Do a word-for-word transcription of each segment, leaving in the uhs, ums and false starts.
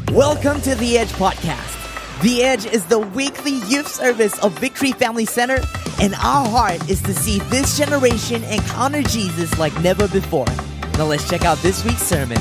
Welcome to The Edge Podcast. The Edge is the weekly youth service of Victory Family Center, and our heart is to see this generation encounter Jesus like never before. Now let's check out this week's sermon.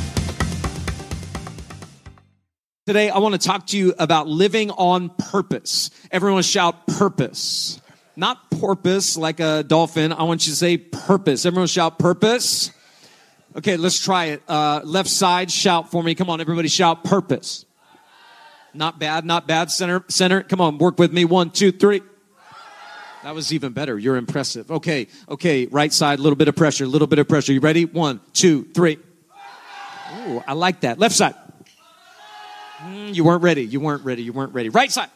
Today, I want to talk to you about living on purpose. Everyone shout purpose. Not porpoise like a dolphin. I want you to say purpose. Everyone shout purpose. Okay, let's try it. Uh, left side, shout for me. Come on, everybody shout purpose. Not bad, not bad. Center, center. Come on, work with me. One, two, three. That was even better. You're impressive. Okay, okay. Right side, a little bit of pressure, a little bit of pressure. You ready? One, two, three. Ooh, I like that. Left side. Mm, you weren't ready. You weren't ready. You weren't ready. Right side.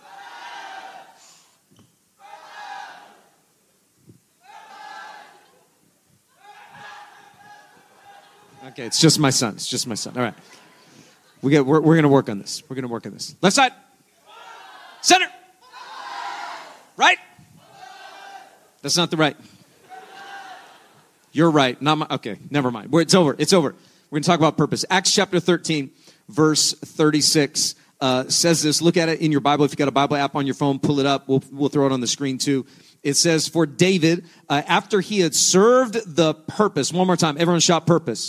Okay, it's just my son. It's just my son. All right. We get, we're we're going to work on this. We're going to work on this. Left side. Center. Right. That's not the right. You're right. Not my, okay, never mind. It's over. It's over. We're going to talk about purpose. Acts chapter thirteen, verse thirty-six uh, says this. Look at it in your Bible. If you've got a Bible app on your phone, pull it up. We'll, we'll throw it on the screen too. It says, for David, uh, after he had served the purpose. One more time. Everyone shout purpose.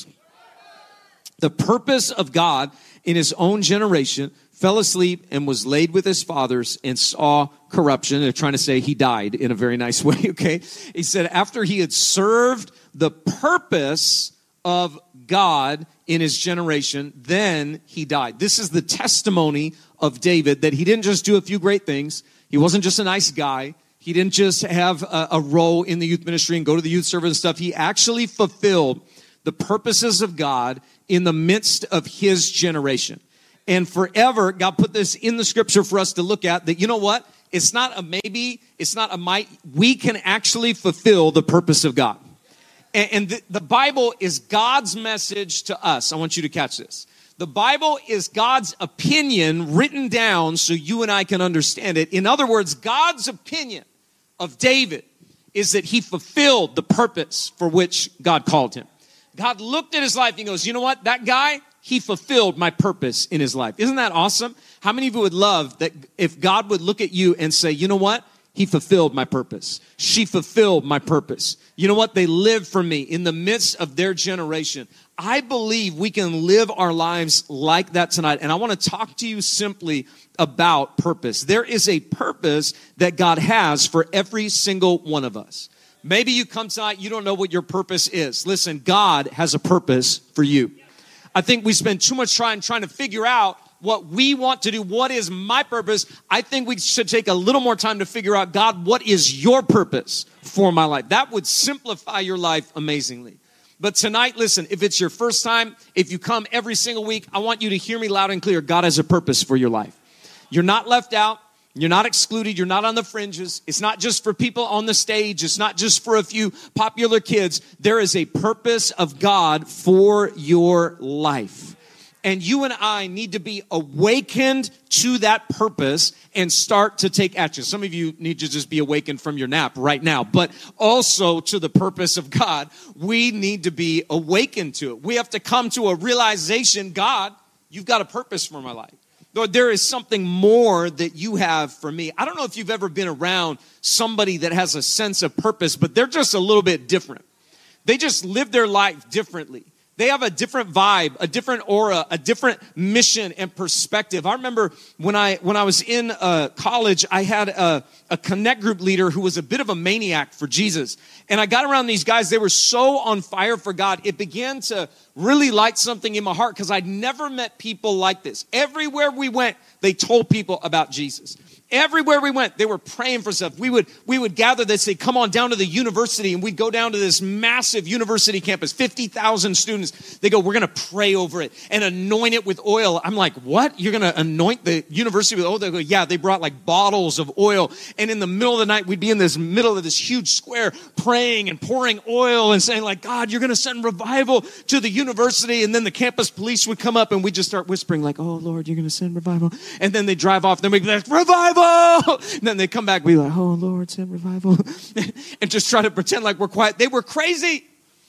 The purpose of God in his own generation, fell asleep and was laid with his fathers and saw corruption. They're trying to say he died in a very nice way, okay? He said after he had served the purpose of God in his generation, then he died. This is the testimony of David, that he didn't just do a few great things. He wasn't just a nice guy. He didn't just have a, a role in the youth ministry and go to the youth service and stuff. He actually fulfilled the purposes of God in the midst of his generation. And forever, God put this in the scripture for us to look at, that, you know what? It's not a maybe, it's not a might. We can actually fulfill the purpose of God. And, and the, the Bible is God's message to us. I want you to catch this. The Bible is God's opinion written down so you and I can understand it. In other words, God's opinion of David is that he fulfilled the purpose for which God called him. God looked at his life and goes, you know what? That guy, he fulfilled my purpose in his life. Isn't that awesome? How many of you would love that if God would look at you and say, you know what? He fulfilled my purpose. She fulfilled my purpose. You know what? They lived for me in the midst of their generation. I believe we can live our lives like that tonight. And I want to talk to you simply about purpose. There is a purpose that God has for every single one of us. Maybe you come tonight, you don't know what your purpose is. Listen, God has a purpose for you. I think we spend too much time trying to figure out what we want to do. What is my purpose? I think we should take a little more time to figure out, God, what is your purpose for my life? That would simplify your life amazingly. But tonight, listen, if it's your first time, if you come every single week, I want you to hear me loud and clear. God has a purpose for your life. You're not left out. You're not excluded. You're not on the fringes. It's not just for people on the stage. It's not just for a few popular kids. There is a purpose of God for your life. And you and I need to be awakened to that purpose and start to take action. Some of you need to just be awakened from your nap right now, but also to the purpose of God. We need to be awakened to it. We have to come to a realization, God, you've got a purpose for my life. Lord, there is something more that you have for me. I don't know if you've ever been around somebody that has a sense of purpose, but they're just a little bit different. They just live their life differently. They have a different vibe, a different aura, a different mission and perspective. I remember when I when I was in uh, college, I had a, a connect group leader who was a bit of a maniac for Jesus. And I got around these guys. They were so on fire for God. It began to really light something in my heart because I'd never met people like this. Everywhere we went, they told people about Jesus. Everywhere we went, they were praying for stuff. We would we would gather, they'd say, come on down to the university, and we'd go down to this massive university campus, fifty thousand students. They go, we're going to pray over it and anoint it with oil. I'm like, what? You're going to anoint the university with oil? They go, yeah, they brought like bottles of oil. And in the middle of the night, we'd be in this middle of this huge square praying and pouring oil and saying like, God, you're going to send revival to the university. And then the campus police would come up and we'd just start whispering like, oh, Lord, you're going to send revival. And then they drive off. Then we'd be like, revival. And then they come back, be like, oh, Lord, send revival. And just try to pretend like we're quiet. They were crazy.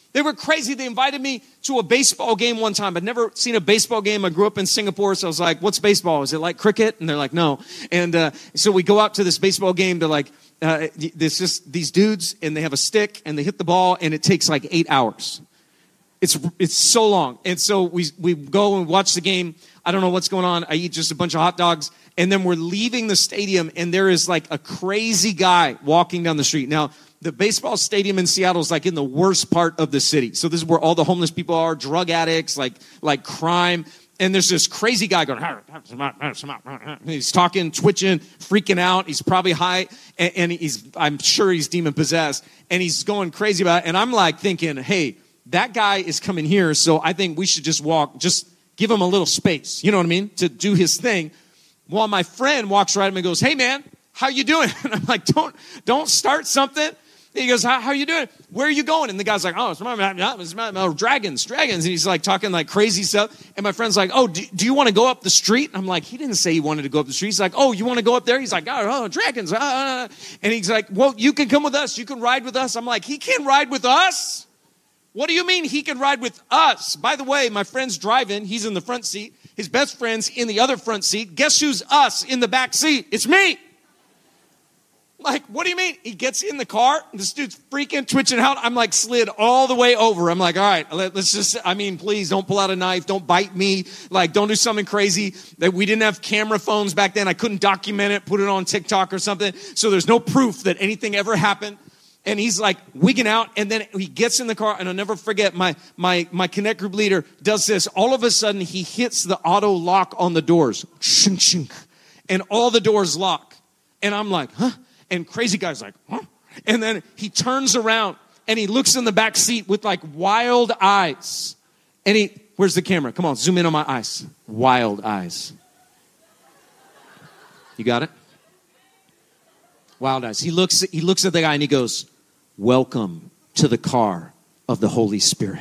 They were crazy. They invited me to a baseball game one time. I'd never seen a baseball game. I grew up in Singapore, so I was like, what's baseball? Is it like cricket? And they're like, no. And uh, so we go out to this baseball game. They're like, uh, there's just these dudes, and they have a stick, and they hit the ball, and it takes like eight hours. It's it's so long. And so we we go and watch the game. I don't know what's going on. I eat just a bunch of hot dogs. And then we're leaving the stadium, and there is like a crazy guy walking down the street. Now, the baseball stadium in Seattle is like in the worst part of the city. So this is where all the homeless people are, drug addicts, like like crime. And there's this crazy guy going, he's talking, twitching, freaking out. He's probably high, and, and he's I'm sure he's demon possessed, and he's going crazy about it. And I'm like thinking, hey, that guy is coming here, so I think we should just walk, just give him a little space, you know what I mean, to do his thing. While my friend walks right up and goes, hey, man, how you doing? And I'm like, don't don't start something. He goes, how, how you doing? Where are you going? And the guy's like, oh, it's my, it's my, my dragons, dragons. And he's like talking like crazy stuff. And my friend's like, oh, do, do you want to go up the street? And I'm like, he didn't say he wanted to go up the street. He's like, oh, you want to go up there? He's like, oh, oh dragons. Uh. And he's like, well, you can come with us. You can ride with us. I'm like, he can't ride with us? What do you mean he can ride with us? By the way, my friend's driving. He's in the front seat. His best friend's in the other front seat. Guess who's us in the back seat? It's me. Like, what do you mean? He gets in the car. This dude's freaking twitching out. I'm like slid all the way over. I'm like, all right, let, let's just, I mean, please don't pull out a knife. Don't bite me. Like, don't do something crazy. That we didn't have camera phones back then. I couldn't document it, put it on TikTok or something. So there's no proof that anything ever happened. And he's like wigging out, and then he gets in the car, and I'll never forget, my my my Connect group leader does this. All of a sudden, he hits the auto lock on the doors. Shink, shink. And all the doors lock. And I'm like, huh? And crazy guy's like, huh? And then he turns around, and he looks in the back seat with like wild eyes. And he, where's the camera? Come on, zoom in on my eyes. Wild eyes. You got it? Wild eyes. He looks, he looks at the guy, and he goes, welcome to the car of the Holy Spirit.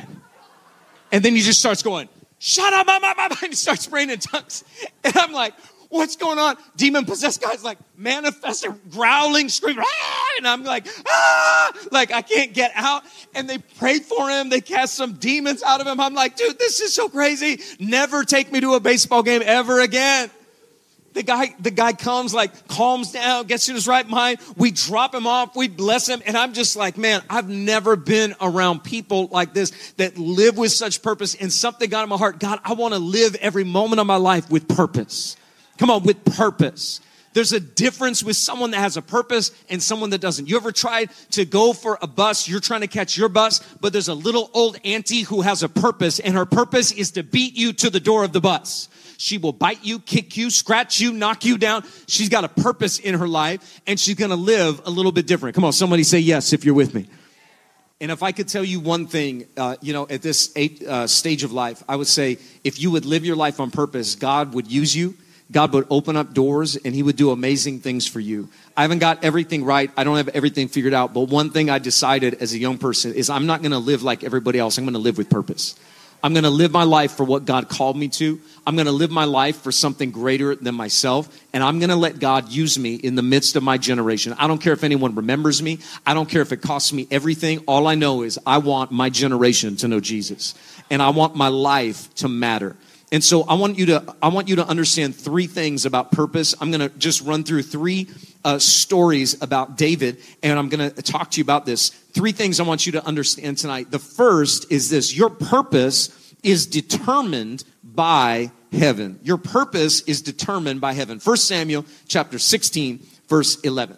And then he just starts going, shut up, my, my, my, and he starts praying in tongues. And I'm like, what's going on? Demon-possessed guy's like manifesting, growling, screaming, ah! And I'm like, ah! Like, I can't get out. And they prayed for him. They cast some demons out of him. I'm like, dude, this is so crazy. Never take me to a baseball game ever again. The guy, the guy comes, like, calms down, gets in his right mind. We drop him off. We bless him. And I'm just like, man, I've never been around people like this that live with such purpose. And something got in my heart. God, I want to live every moment of my life with purpose. Come on, with purpose. There's a difference with someone that has a purpose and someone that doesn't. You ever tried to go for a bus? You're trying to catch your bus, but there's a little old auntie who has a purpose, and her purpose is to beat you to the door of the bus. She will bite you, kick you, scratch you, knock you down. She's got a purpose in her life, and she's going to live a little bit different. Come on, somebody say yes if you're with me. And if I could tell you one thing, uh, you know, at this eight, uh, stage of life, I would say if you would live your life on purpose, God would use you. God would open up doors, and he would do amazing things for you. I haven't got everything right. I don't have everything figured out. But one thing I decided as a young person is I'm not going to live like everybody else. I'm going to live with purpose. I'm going to live my life for what God called me to. I'm going to live my life for something greater than myself. And I'm going to let God use me in the midst of my generation. I don't care if anyone remembers me. I don't care if it costs me everything. All I know is I want my generation to know Jesus. And I want my life to matter. And so I want you to I want you to understand three things about purpose. I'm going to just run through three uh, stories about David, and I'm going to talk to you about this. Three things I want you to understand tonight. The first is this: your purpose is determined by heaven. Your purpose is determined by heaven. First Samuel chapter sixteen, verse eleven.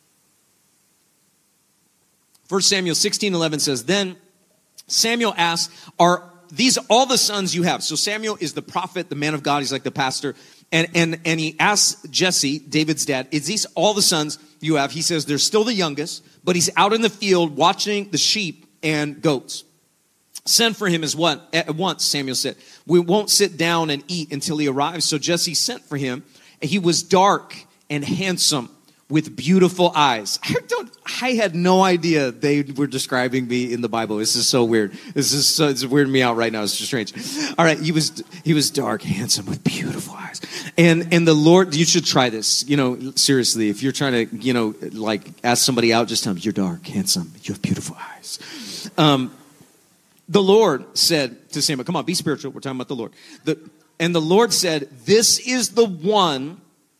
First Samuel sixteen, eleven says, "Then Samuel asked, are these all the sons you have?" So Samuel is the prophet, the man of God. He's like the pastor. And, and, and he asks Jesse, David's dad, "Is these all the sons you have?" He says, "They're still the youngest, but he's out in the field watching the sheep and goats." "Send for him as what? At once," Samuel said. "We won't sit down and eat until he arrives." So Jesse sent for him. And he was dark and handsome with beautiful eyes. I don't, I had no idea they were describing me in the Bible. This is so weird. This is so, it's weirding me out right now. It's just strange. All right. He was, he was dark, handsome with beautiful eyes. And, and the Lord, you should try this. You know, seriously, if you're trying to, you know, like ask somebody out, just tell them, "You're dark, handsome, you have beautiful eyes." Um, The Lord said to Samuel, come on, be spiritual. We're talking about the Lord. The, and the Lord said, this is the one,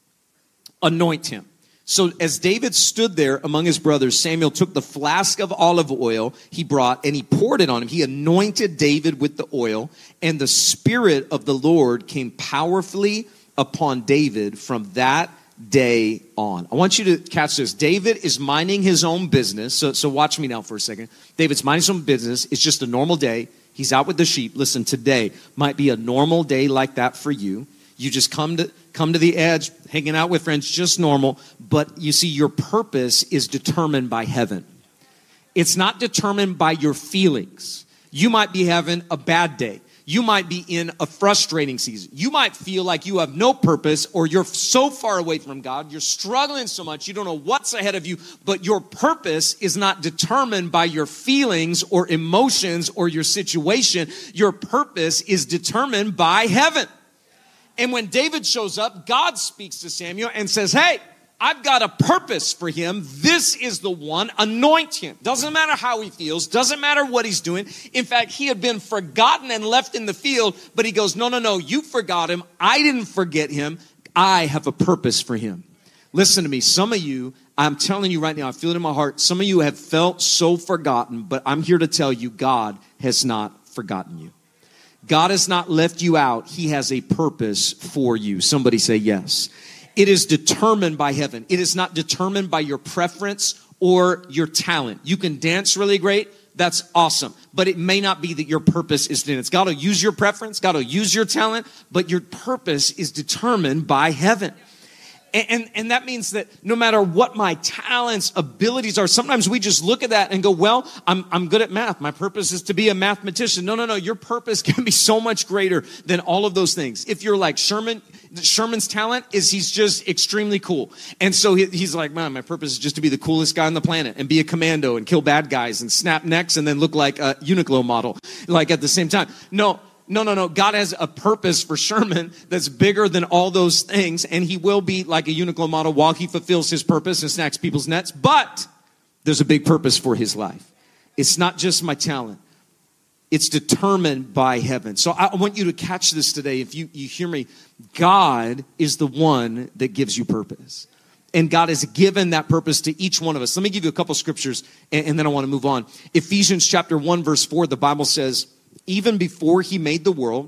anoint him. So as David stood there among his brothers, Samuel took the flask of olive oil he brought and he poured it on him. He anointed David with the oil, and the Spirit of the Lord came powerfully upon David from that day on. I want you to catch this. David is minding his own business. So, so watch me now for a second. David's minding his own business. It's just a normal day. He's out with the sheep. Listen, today might be a normal day like that for you. You just come to come to the edge, hanging out with friends, just normal. But you see, your purpose is determined by heaven. It's not determined by your feelings. You might be having a bad day. You might be in a frustrating season. You might feel like you have no purpose, or you're so far away from God. You're struggling so much. You don't know what's ahead of you. But your purpose is not determined by your feelings or emotions or your situation. Your purpose is determined by heaven. And when David shows up, God speaks to Samuel and says, hey, I've got a purpose for him. This is the one. Anoint him. Doesn't matter how he feels. Doesn't matter what he's doing. In fact, he had been forgotten and left in the field. But he goes, no, no, no. You forgot him. I didn't forget him. I have a purpose for him. Listen to me. Some of you, I'm telling you right now, I feel it in my heart. Some of you have felt so forgotten. But I'm here to tell you, God has not forgotten you. God has not left you out. He has a purpose for you. Somebody say yes. It is determined by heaven. It is not determined by your preference or your talent. You can dance really great. That's awesome. But it may not be that your purpose is in it. God will use your preference. God will use your talent. But your purpose is determined by heaven. And, and, and that means that no matter what my talents, abilities are, sometimes we just look at that and go, well, I'm, I'm good at math. My purpose is to be a mathematician. No, no, no. Your purpose can be so much greater than all of those things. If you're like Sherman, Sherman's talent is he's just extremely cool. And so he, he's like, man, my purpose is just to be the coolest guy on the planet and be a commando and kill bad guys and snap necks and then look like a Uniqlo model, like at the same time. No. No, no, no. God has a purpose for Sherman that's bigger than all those things. And he will be like a Uniqlo model while he fulfills his purpose and snacks people's nets. But there's a big purpose for his life. It's not just my talent. It's determined by heaven. So I want you to catch this today. If you, you hear me, God is the one that gives you purpose. And God has given that purpose to each one of us. Let me give you a couple scriptures and, and then I want to move on. Ephesians chapter one, verse four, the Bible says, even before he made the world,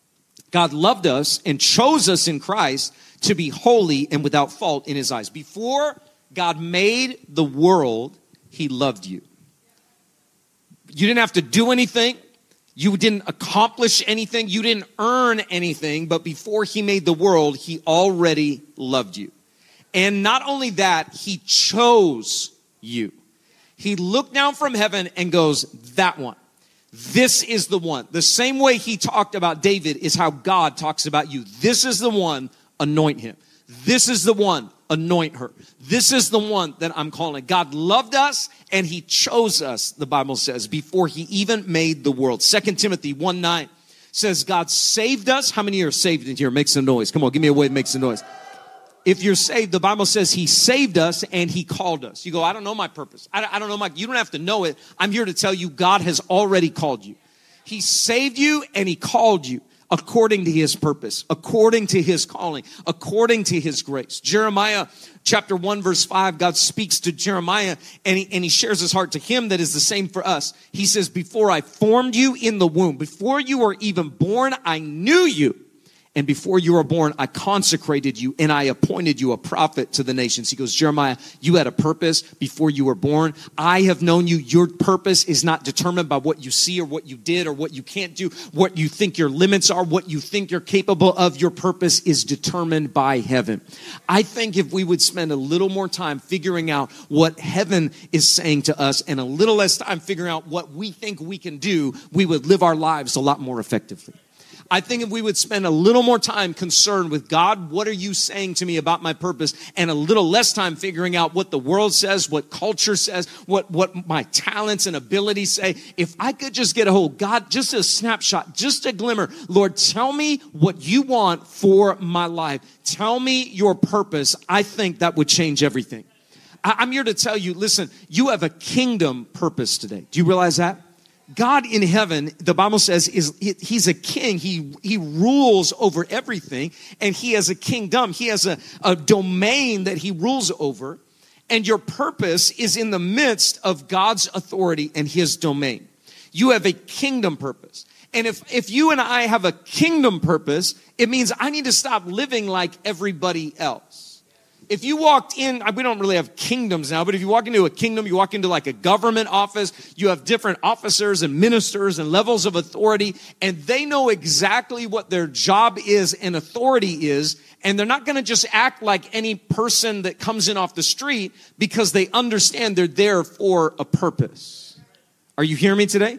God loved us and chose us in Christ to be holy and without fault in his eyes. Before God made the world, he loved you. You didn't have to do anything. You didn't accomplish anything. You didn't earn anything. But before he made the world, he already loved you. And not only that, he chose you. He looked down from heaven and goes, that one. This is the one. The same way he talked about David is how God talks about you. This is the one, anoint him. This is the one, anoint her. This is the one that I'm calling. God loved us and he chose us, the Bible says, before he even made the world. Second Timothy one nine says God saved us. How many are saved in here? Make some noise. Come on, give me a wave, make some noise. If you're saved, the Bible says he saved us and he called us. You go, I don't know my purpose. I don't, I don't know my, you don't have to know it. I'm here to tell you God has already called you. He saved you and he called you according to his purpose, according to his calling, according to his grace. Jeremiah chapter one, verse five, God speaks to Jeremiah and he, and he shares his heart to him that is the same for us. He says, before I formed you in the womb, before you were even born, I knew you. And before you were born, I consecrated you and I appointed you a prophet to the nations. He goes, Jeremiah, you had a purpose before you were born. I have known you. Your purpose is not determined by what you see or what you did or what you can't do, what you think your limits are, what you think you're capable of. Your purpose is determined by heaven. I think if we would spend a little more time figuring out what heaven is saying to us and a little less time figuring out what we think we can do, we would live our lives a lot more effectively. I think if we would spend a little more time concerned with God, what are you saying to me about my purpose? And a little less time figuring out what the world says, what culture says, what, what my talents and abilities say. If I could just get a hold, God, just a snapshot, just a glimmer. Lord, tell me what you want for my life. Tell me your purpose. I think that would change everything. I, I'm here to tell you, listen, you have a kingdom purpose today. Do you realize that? God in heaven, the Bible says, is he's a king. He, he rules over everything, and he has a kingdom. He has a, a domain that he rules over, and your purpose is in the midst of God's authority and his domain. You have a kingdom purpose. And if, if you and I have a kingdom purpose, it means I need to stop living like everybody else. If you walked in, we don't really have kingdoms now, but if you walk into a kingdom, you walk into like a government office, you have different officers and ministers and levels of authority, and they know exactly what their job is and authority is, and they're not going to just act like any person that comes in off the street because they understand they're there for a purpose. Are you hearing me today?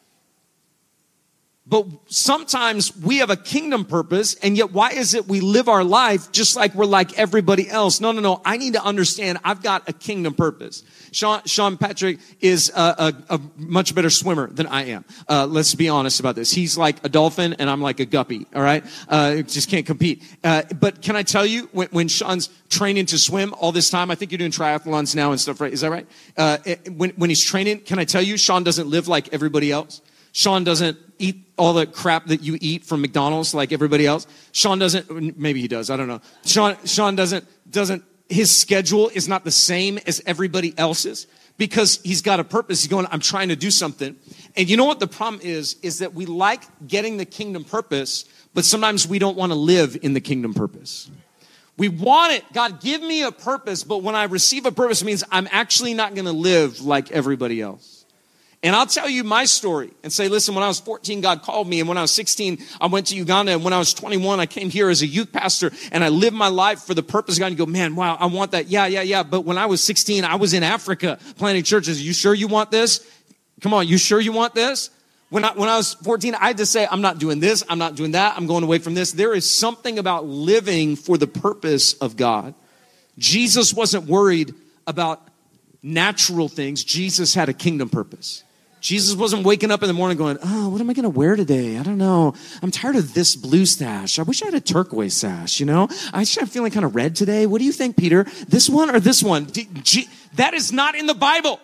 But sometimes we have a kingdom purpose, and yet why is it we live our life just like we're like everybody else? No, no, no. I need to understand I've got a kingdom purpose. Sean, Sean Patrick is a, a, a much better swimmer than I am. Uh, let's be honest about this. He's like a dolphin, and I'm like a guppy, all right? Uh, just can't compete. Uh, but can I tell you, when, when Sean's training to swim all this time, I think you're doing triathlons now and stuff, right? Is that right? Uh, when, when he's training, can I tell you, Sean doesn't live like everybody else. Sean doesn't eat all the crap that you eat from McDonald's like everybody else. Sean doesn't, maybe he does, I don't know. Sean, Sean doesn't, doesn't, his schedule is not the same as everybody else's because he's got a purpose. He's going, I'm trying to do something. And you know what the problem is, is that we like getting the kingdom purpose, but sometimes we don't want to live in the kingdom purpose. We want it. God, give me a purpose, but when I receive a purpose, it means I'm actually not going to live like everybody else. And I'll tell you my story and say, listen, when I was fourteen, God called me. And when I was sixteen, I went to Uganda. And when I was twenty-one, I came here as a youth pastor. And I lived my life for the purpose of God. And you go, man, wow, I want that. Yeah, yeah, yeah. But when I was sixteen, I was in Africa planting churches. You sure you want this? Come on, you sure you want this? When I, when I was fourteen, I had to say, I'm not doing this. I'm not doing that. I'm going away from this. There is something about living for the purpose of God. Jesus wasn't worried about natural things. Jesus had a kingdom purpose. Jesus wasn't waking up in the morning going, oh, what am I going to wear today? I don't know. I'm tired of this blue sash. I wish I had a turquoise sash, you know? I I'm feeling kind of red today. What do you think, Peter? This one or this one? That is not in the Bible.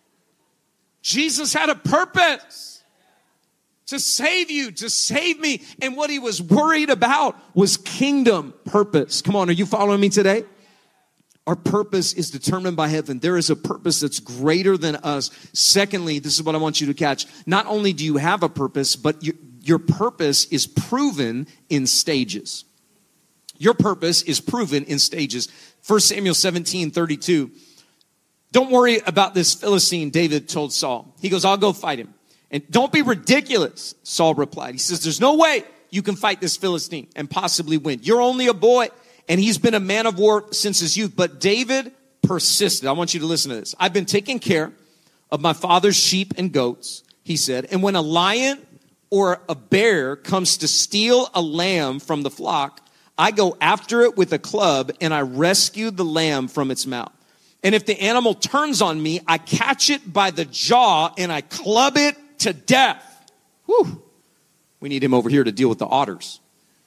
Jesus had a purpose to save you, to save me. And what he was worried about was kingdom purpose. Come on, are you following me today? Our purpose is determined by heaven. There is a purpose that's greater than us. Secondly, this is what I want you to catch. Not only do you have a purpose, but your, your purpose is proven in stages. Your purpose is proven in stages. First Samuel seventeen thirty-two. Don't worry about this Philistine, David told Saul. He goes, I'll go fight him. And don't be ridiculous, Saul replied. He says, there's no way you can fight this Philistine and possibly win. You're only a boy. And he's been a man of war since his youth. But David persisted. I want you to listen to this. I've been taking care of my father's sheep and goats, he said. And when a lion or a bear comes to steal a lamb from the flock, I go after it with a club and I rescue the lamb from its mouth. And if the animal turns on me, I catch it by the jaw and I club it to death. Whew. We need him over here to deal with the otters.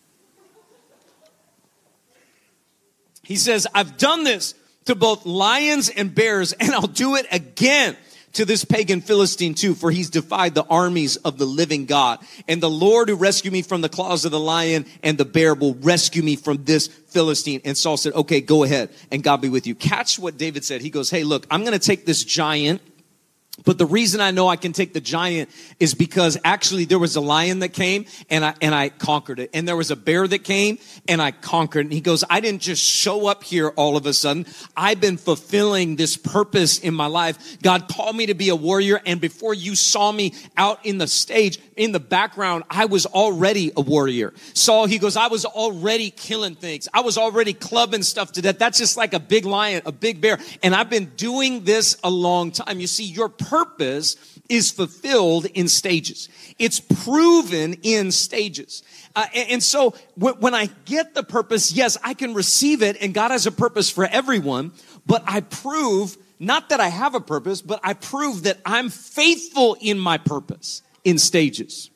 He says, I've done this to both lions and bears, and I'll do it again to this pagan Philistine too, for he's defied the armies of the living God. And the Lord who rescued me from the claws of the lion and the bear will rescue me from this Philistine. And Saul said, okay, go ahead, and God be with you. Catch what David said. He goes, hey, look, I'm going to take this giant. But the reason I know I can take the giant is because actually there was a lion that came and I and I conquered it. And there was a bear that came and I conquered it. And he goes, I didn't just show up here all of a sudden. I've been fulfilling this purpose in my life. God called me to be a warrior. And before you saw me out in the stage, in the background, I was already a warrior. Saul, he goes, I was already killing things. I was already clubbing stuff to death. That's just like a big lion, a big bear. And I've been doing this a long time. You see, your purpose is fulfilled in stages. It's proven in stages. Uh, and, and so w- when I get the purpose, yes, I can receive it, and God has a purpose for everyone, but I prove, not that I have a purpose, but I prove that I'm faithful in my purpose in stages.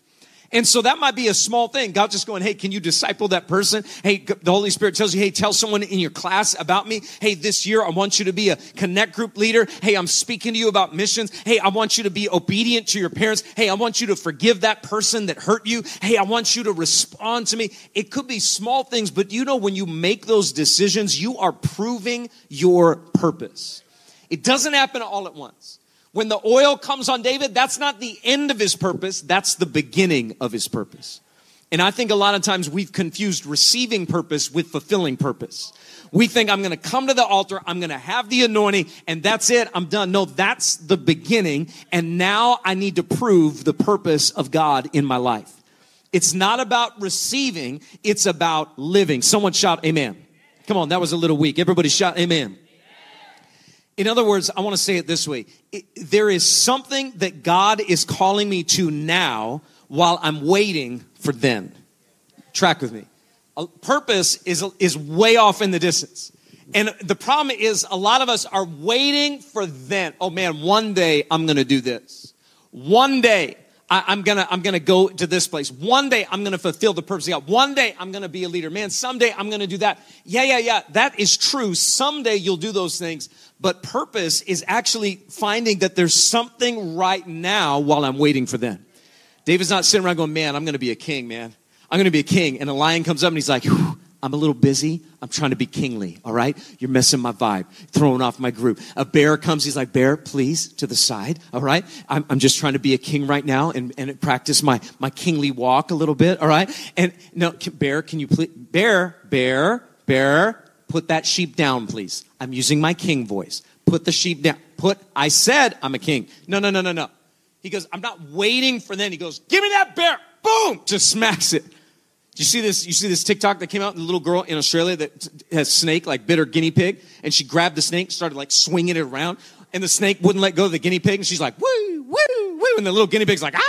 And so that might be a small thing. God just going, hey, can you disciple that person? Hey, the Holy Spirit tells you, hey, tell someone in your class about me. Hey, this year I want you to be a connect group leader. Hey, I'm speaking to you about missions. Hey, I want you to be obedient to your parents. Hey, I want you to forgive that person that hurt you. Hey, I want you to respond to me. It could be small things, but you know, when you make those decisions, you are proving your purpose. It doesn't happen all at once. When the oil comes on David, that's not the end of his purpose. That's the beginning of his purpose. And I think a lot of times we've confused receiving purpose with fulfilling purpose. We think I'm going to come to the altar, I'm going to have the anointing, and that's it, I'm done. No, that's the beginning. And now I need to prove the purpose of God in my life. It's not about receiving, it's about living. Someone shout amen. Come on, that was a little weak. Everybody shout amen. In other words, I want to say it this way. It, there is something that God is calling me to now while I'm waiting for then. Track with me. A purpose is, is way off in the distance. And the problem is a lot of us are waiting for then. Oh man, one day I'm going to do this. One day I, I'm going to I'm going to go to this place. One day I'm going to fulfill the purpose of God. One day I'm going to be a leader. Man, someday I'm going to do that. Yeah, yeah, yeah. That is true. Someday you'll do those things. But purpose is actually finding that there's something right now while I'm waiting for them. David's not sitting around going, man, I'm going to be a king, man. I'm going to be a king. And a lion comes up and he's like, I'm a little busy. I'm trying to be kingly, all right? You're messing my vibe, throwing off my group. A bear comes. He's like, bear, please, to the side, all right? I'm, I'm just trying to be a king right now and, and practice my, my kingly walk a little bit, all right? And no, bear, can you please, bear, bear, bear, put that sheep down, please. I'm using my king voice. Put the sheep down. Put, I said I'm a king. No, no, no, no, no. He goes, I'm not waiting for then. He goes, give me that bear. Boom, just smacks it. You see this? You see this TikTok that came out? The little girl in Australia that has snake, like bit her guinea pig, and she grabbed the snake, started like swinging it around, and the snake wouldn't let go of the guinea pig, and she's like, woo, woo, woo, and the little guinea pig's like, ah!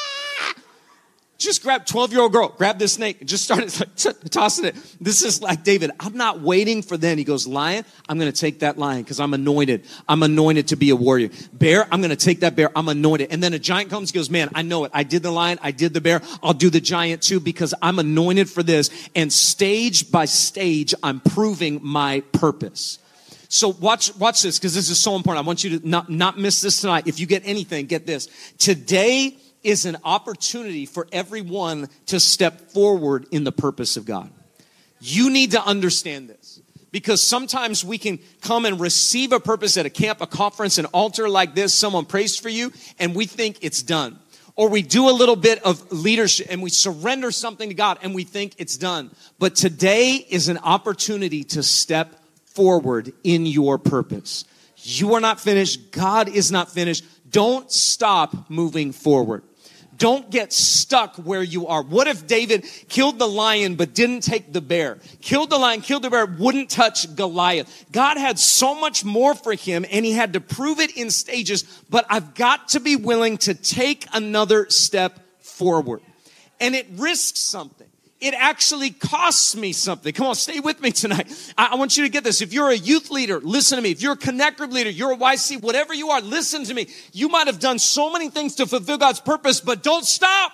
Just grabbed twelve-year-old girl, grabbed this snake, and just started like, t- tossing it. This is like David. I'm not waiting for then. He goes, lion, I'm going to take that lion because I'm anointed. I'm anointed to be a warrior. Bear, I'm going to take that bear. I'm anointed. And then a giant comes, he goes, man, I know it. I did the lion. I did the bear. I'll do the giant too because I'm anointed for this. And stage by stage, I'm proving my purpose. So watch, watch this because this is so important. I want you to not, not miss this tonight. If you get anything, get this. Today is an opportunity for everyone to step forward in the purpose of God. You need to understand this because sometimes we can come and receive a purpose at a camp, a conference, an altar like this. Someone prays for you and we think it's done. Or we do a little bit of leadership and we surrender something to God and we think it's done. But today is an opportunity to step forward in your purpose. You are not finished. God is not finished. Don't stop moving forward. Don't get stuck where you are. What if David killed the lion but didn't take the bear? Killed the lion, killed the bear, wouldn't touch Goliath. God had so much more for him and he had to prove it in stages, but I've got to be willing to take another step forward. And it risks something. It actually costs me something. Come on, stay with me tonight. I, I want you to get this. If you're a youth leader, listen to me. If you're a connect group leader, you're a Y C, whatever you are, listen to me. You might have done so many things to fulfill God's purpose, but don't stop.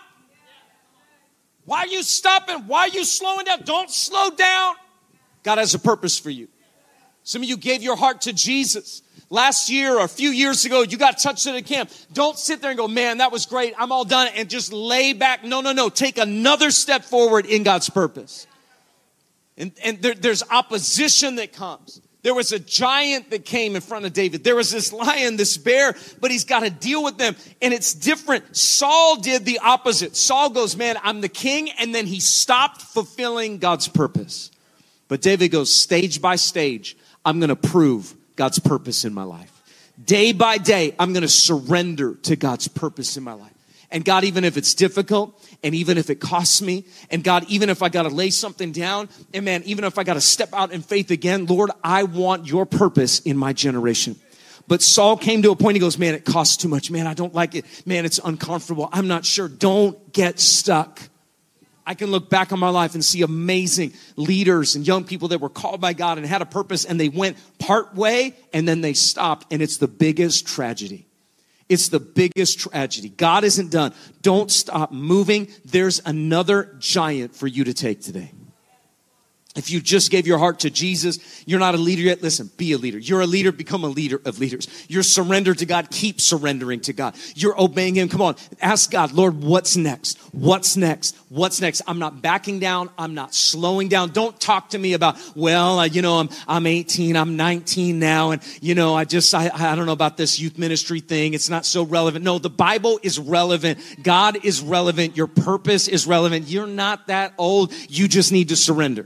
Why are you stopping? Why are you slowing down? Don't slow down. God has a purpose for you. Some of you gave your heart to Jesus. Last year or a few years ago, you got touched at a camp. Don't sit there and go, man, that was great. I'm all done. And just lay back. No, no, no. Take another step forward in God's purpose. And, and there, there's opposition that comes. There was a giant that came in front of David. There was this lion, this bear, but he's got to deal with them. And it's different. Saul did the opposite. Saul goes, man, I'm the king. And then he stopped fulfilling God's purpose. But David goes, stage by stage, I'm going to prove God's purpose in my life. Day by day, I'm going to surrender to God's purpose in my life. And God, even if it's difficult, and even if it costs me, and God, even if I got to lay something down, and man, even if I got to step out in faith again, Lord, I want your purpose in my generation. But Saul came to a point, he goes, man, it costs too much. Man, I don't like it. Man, it's uncomfortable. I'm not sure. Don't get stuck. I can look back on my life and see amazing leaders and young people that were called by God and had a purpose and they went part way and then they stopped and it's the biggest tragedy. It's the biggest tragedy. God isn't done. Don't stop moving. There's another giant for you to take today. If you just gave your heart to Jesus, you're not a leader yet. Listen, be a leader. You're a leader, become a leader of leaders. You're surrendered to God, keep surrendering to God. You're obeying him. Come on, ask God, Lord, what's next? What's next? What's next? I'm not backing down. I'm not slowing down. Don't talk to me about, well, uh, you know, I'm I'm eighteen, I'm nineteen now, and you know, I just I I don't know about this youth ministry thing. It's not so relevant. No, the Bible is relevant. God is relevant. Your purpose is relevant. You're not that old. You just need to surrender.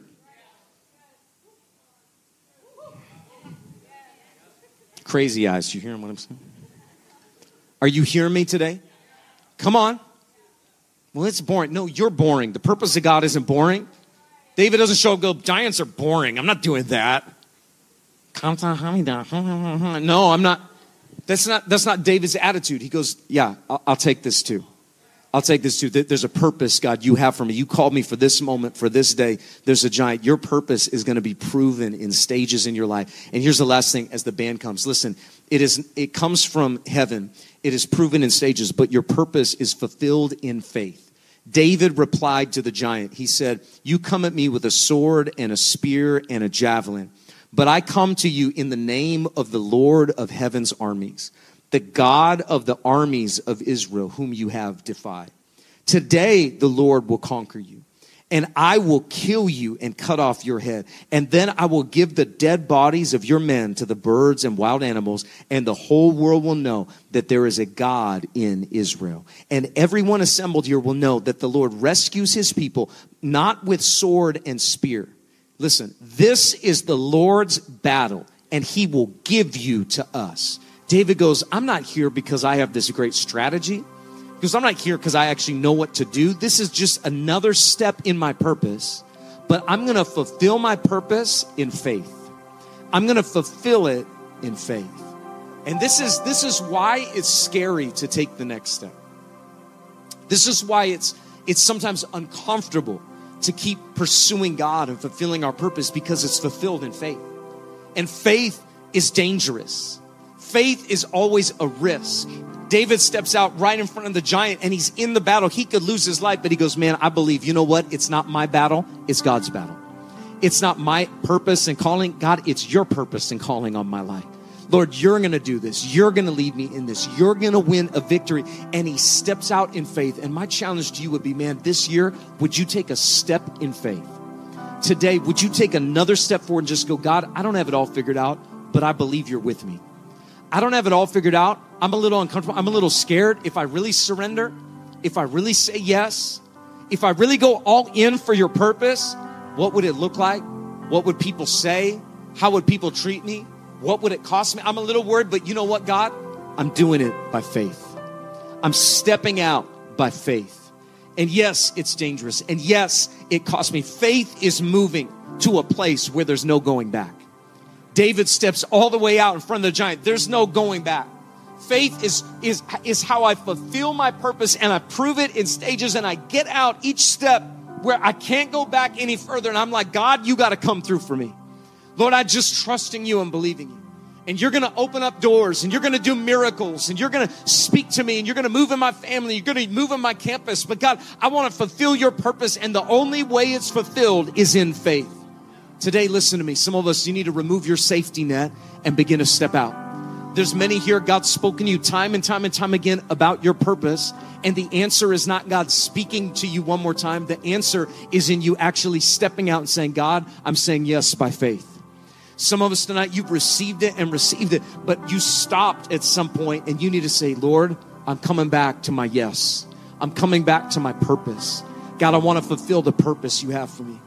Crazy eyes. You hearing what I'm saying? Are you hearing me today? Come on. Well, it's boring. No, you're boring. The purpose of God isn't boring. David doesn't show up and go, giants are boring. I'm not doing that. No, I'm not. That's not, that's not David's attitude. He goes, yeah, I'll, I'll take this too. I'll take this too. There's a purpose, God, you have for me. You called me for this moment, for this day. There's a giant. Your purpose is going to be proven in stages in your life. And here's the last thing as the band comes. Listen, it is. It comes from heaven. It is proven in stages, but your purpose is fulfilled in faith. David replied to the giant. He said, you come at me with a sword and a spear and a javelin, but I come to you in the name of the Lord of heaven's armies, the God of the armies of Israel, whom you have defied. Today the Lord will conquer you, and I will kill you and cut off your head. And then I will give the dead bodies of your men to the birds and wild animals, and the whole world will know that there is a God in Israel. And everyone assembled here will know that the Lord rescues his people, not with sword and spear. Listen, this is the Lord's battle, and he will give you to us. David goes, I'm not here because I have this great strategy. Because I'm not here because I actually know what to do. This is just another step in my purpose. But I'm going to fulfill my purpose in faith. I'm going to fulfill it in faith. And this is this is why it's scary to take the next step. This is why it's it's sometimes uncomfortable to keep pursuing God and fulfilling our purpose, because it's fulfilled in faith. And faith is dangerous. Faith is always a risk. David steps out right in front of the giant and he's in the battle. He could lose his life, but he goes, man, I believe, you know what? It's not my battle. It's God's battle. It's not my purpose and calling. God, it's your purpose and calling on my life. Lord, you're going to do this. You're going to lead me in this. You're going to win a victory. And he steps out in faith. And my challenge to you would be, man, this year, would you take a step in faith? Today, would you take another step forward and just go, God, I don't have it all figured out, but I believe you're with me. I don't have it all figured out. I'm a little uncomfortable. I'm a little scared. If I really surrender, if I really say yes, if I really go all in for your purpose, what would it look like? What would people say? How would people treat me? What would it cost me? I'm a little worried, but you know what, God? I'm doing it by faith. I'm stepping out by faith. And yes, it's dangerous. And yes, it costs me. Faith is moving to a place where there's no going back. David steps all the way out in front of the giant. There's no going back. Faith is, is, is how I fulfill my purpose, and I prove it in stages, and I get out each step where I can't go back any further. And I'm like, God, you got to come through for me. Lord, I just trusting you and believing you. And you're going to open up doors, and you're going to do miracles, and you're going to speak to me, and you're going to move in my family. You're going to move in my campus. But God, I want to fulfill your purpose, and the only way it's fulfilled is in faith. Today, listen to me. Some of us, you need to remove your safety net and begin to step out. There's many here, God's spoken to you time and time and time again about your purpose. And the answer is not God speaking to you one more time. The answer is in you actually stepping out and saying, God, I'm saying yes by faith. Some of us tonight, you've received it and received it, but you stopped at some point and you need to say, Lord, I'm coming back to my yes. I'm coming back to my purpose. God, I want to fulfill the purpose you have for me.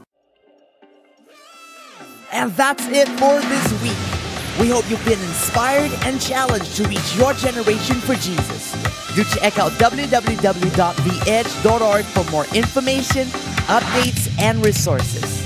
And that's it for this week. We hope you've been inspired and challenged to reach your generation for Jesus. Do check out w w w dot the edge dot org for more information, updates, and resources.